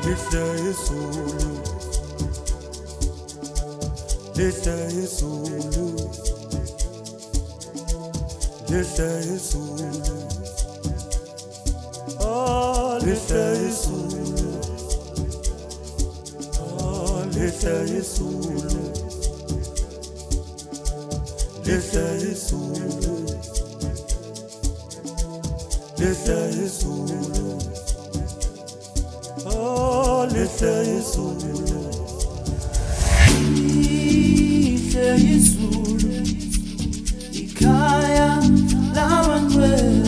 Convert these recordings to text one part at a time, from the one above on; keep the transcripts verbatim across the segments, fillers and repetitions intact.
Lihle izulu, lihle izulu, lihle izulu, oh lihle izulu, oh lihle izulu, lihle izulu, lihle izulu, oh lihle izulu, lihle izulu, ikhaya labangcwele,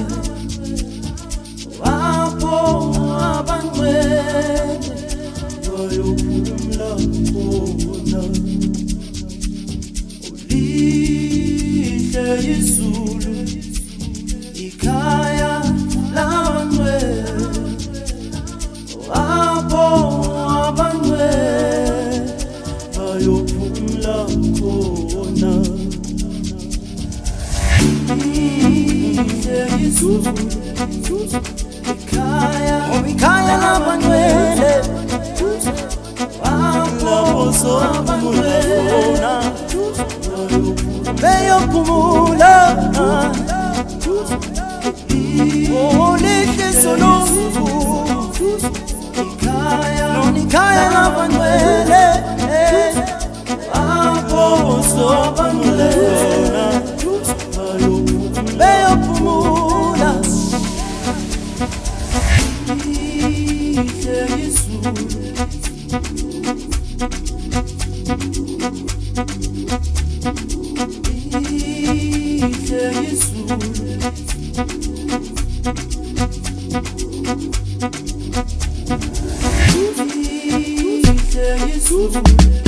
apho abangcwele bayophumula khona. Lihle izulu, ikhaya labangcwele, apho abangcwele bayophumula khona. Lihle izulu, ikhaya, ikhaya labangcwele, apho abangcwele bayophumula. Oh, lihle izulu, ikhaya, ikhaya labangcwele, apho abangcwele bayophumula. Lihle izulu, lihle izulu, lihle izulu,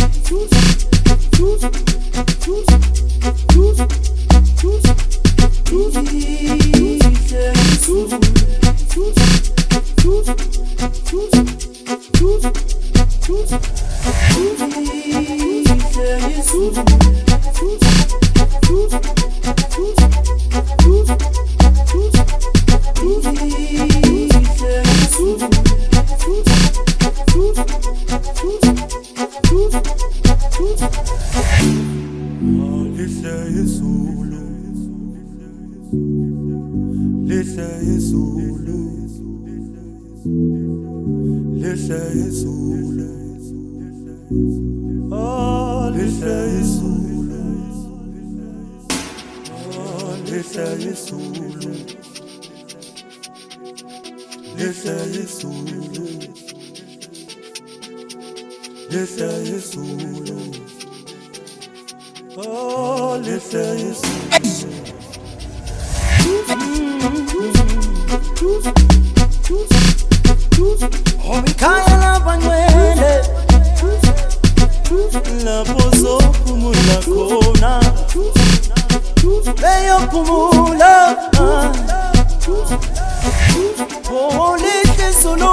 lihle izulu, lihle izulu, oh lihle izulu, oh lihle izulu, lihle izulu, lihle izulu, oh lihle izulu. Oh, ikhaya labangcwele, lapho sophumula khona, bayophumula. Oh, lihle izulu,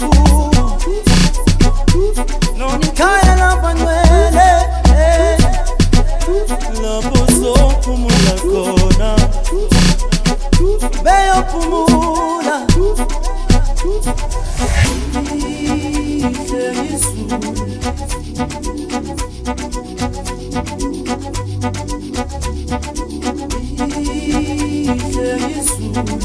ikhaya labangcwele, lapho sophumula khona, bayophumula. Lihle izulu, lihle izulu,